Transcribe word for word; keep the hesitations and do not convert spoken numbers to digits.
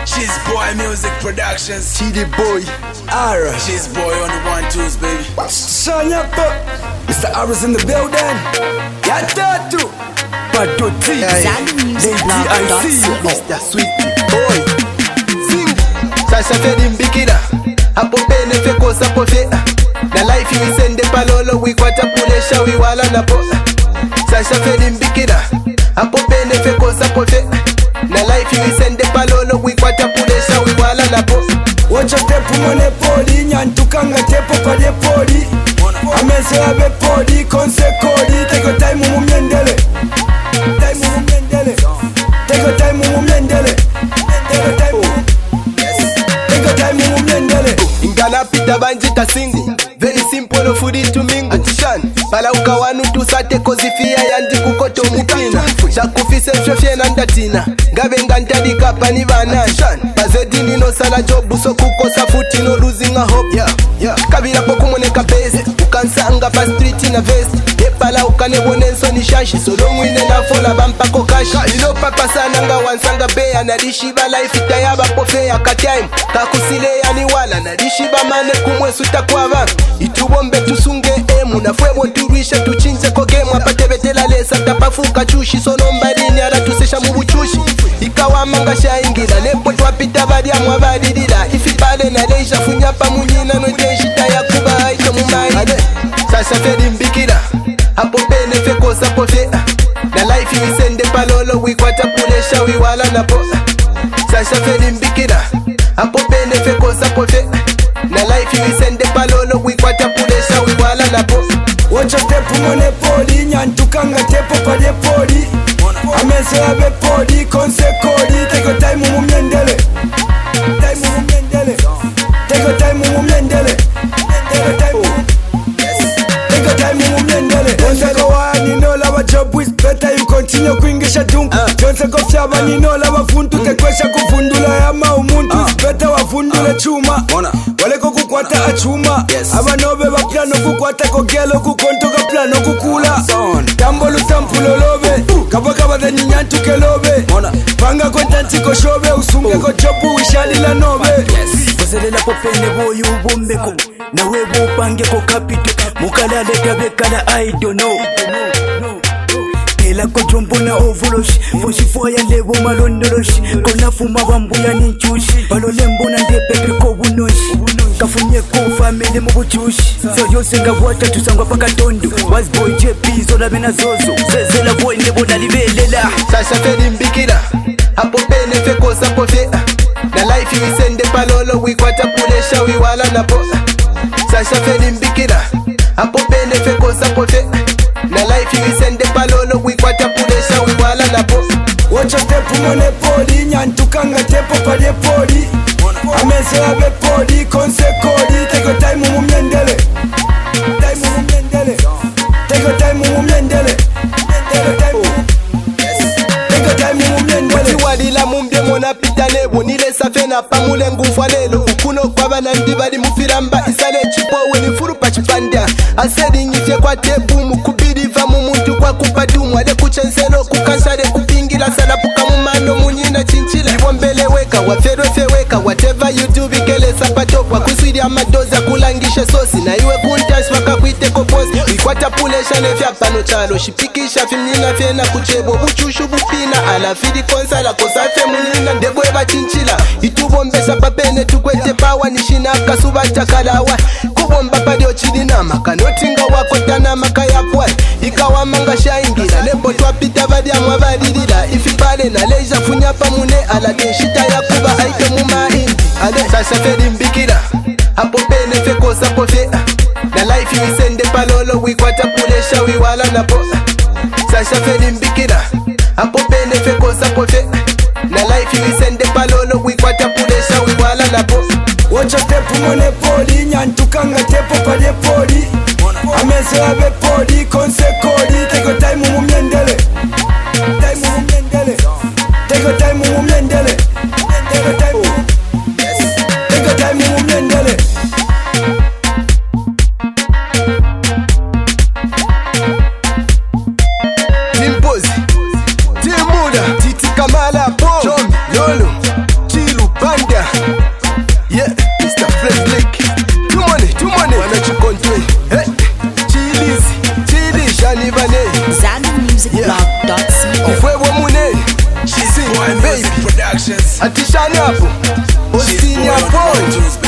She's Boy Music Productions. T D Boy, Ara. She's Boy on the one twos, baby. Shine up, Mister Ara's in the building. Yeah, that too. But do T. Lady, I see you, Mister Sweet Boy. Sing. Sasha Fedi mbikira. Hapo bene fe kosa po fe. Na life we send the palolo. We kwata pulesha we wala na po. Sasha Fedi mbikira. Hapo bene fe kosa po fe. Na life we send the palolo. We kwata pulesha we wala na po. Wacha tepu mone poli. Nyantukanga tepu pa de poli. Amese abe poli. Konse kodi. Take your time mu mendele. Time mu mendele. Take your time mu mendele. Take your time mu. Take your time mu mendele. Ingana pita banji tasindi. Very simple of food to mingo. Atishan. Pala ukawanu tusate kozifia yandi kukoto mukina. Shakufise mshofye nandatina. Gabe ngantadi kapani vana. Shan. Bazedi nino sala jobu so kukosa futi no losing a hope. Yeah, yeah. Kabila poku moneka base. Ukansanga pa street in a vest. Epala ukane bonenso ni shashi. So long wine na fola bampa kokashi. Ilo papa sana nga wansanga beya. Narishiba life itayaba pofeya katime. Kakusile yani wala. Narishiba mane kumwe suta kwa van. Itubombe tusunge emu. Na fwebo turisha tuchinze kogemu. Apate betela lesa tapafuka chushi. Sono mbadini ala tusesha mubuchushi. Ikawa manga shaingira. Lepo twapita badia mwabadidila. Ifipale na leisha funyapa munyina. No tenshita ya kuba haito mumai. Sasha Fedi mbikira. Hapo bene fe kosa po fe. Na life we send the palolo. We kwata pulesha we wala na po. Sasha Fedi mbikira. Hapo bene fe kosa po fe. Na life we send the palolo. We kwata pulesha we wala na po. Wacha tepu mone poli. Nyantukanga tepu pa de poli. Amese abe poli. Konse kodi. Take your time mu mendele. Time mu mendele. Take your time mu mendele. Take your time mu. Take your time mu mendele. Onse go wani no la wa job is better you continue kuingisha dungu. Onse go fyaba ni no la wa funtu tekwesha kufundula ya ma umuntu. Better wa fundule chuma. Wale ko kukwata achuma. Abanobe ba plano kukwata kogelo kukonto ka plano kukula. Tambolo tampulo lobe. Kabaka ba nyantu kelobe. Panga kontanti ko shobe usunge ko jobu wishali la nobe. Koselela popene boyu bombeko. Na webo pange ko kapito. Mukala le gabe kala I don't know. Kela ko jombo na ovoloshi. Fosi foya lebo malondoloshi. Kona fuma bambuya ni chushi. Balo lembo na ndepe ko bunoshi. Kafunye ko family mu buchushi. So yose ngabwata tusangwa paka tondo. Was boy J P zola mena zozo. Zezela boy nebo dalibelela. Sasha Fedi mbikira. Hapo bene fe kosa po fe. Na life we send the palolo. We kwata pulesha we wala na po. Sasha Fedi mbikira. Hapo bene fe kosa po fe. Na life we send the palolo. We kwata pulesha we wala na po. Wacha tepu mone poli. Nyantukanga tepu pa de poli. Amese abe poli. Konse kodi. Take your time mu mendele. Time mu mendele. Take your time mu mendele. Take your time mu. Take your time mu mendele. Tiwadila mumbye mona pita nebo. Nile safe na pamule nguvu lelo. Ukuno kwa bana ndibali mufiramba. Isale chipo weni furu pa chipanda. Asedi nyifye kwa tebu. Mukubidi va mumuntu kwa kupadumu. Ale kuchenselo kukansare kupingila. Salapuka mumano munyina chinchila. Iwombele weka wafero fe weka. Whatever you do bikele sapato. Kwa kuswidi amadoza kulangishe sosi. Na iwe kuntash waka kuite koposi. Ikwata pulesha nefya pano chalo. Shipikisha fimnina fena kuchebo. Buchushu bupina. Alafidi konsala kosafe munina. Ndebo eba chinchila. Itubombesa papene tukwete pawa. Nishina kasuba chakalawa. Kubomba padio chidina maka. Notinga wako tana maka ya pwa. Ikawa manga shaingira. Lepo twapita vadia mwabadidila. Ifipale na leja funyapa mune. Ala denshita ya kuba aike muma indi. Ale Sasha Fedi mbikira. Hapo bene fe kosa po fe. Na life we send the palolo. We kwata pulesha we wala na po. Sasha Fedi mbikira. Hapo bene fe kosa po fe. Na life we send the palolo. We kwata pulesha we wala na po. Wacha tepu mone poli. Nyantukanga tepu pa de poli. Amese abe poli. Konse kodi. Take your time mu mendele. Time mu mendele. Take your time mu mendele. Take your time mu. Take your time mu mendele. Timpozi Timuda Titi Kamala Po Lolo Chilu Productions. Atishani hapo Ostini hapo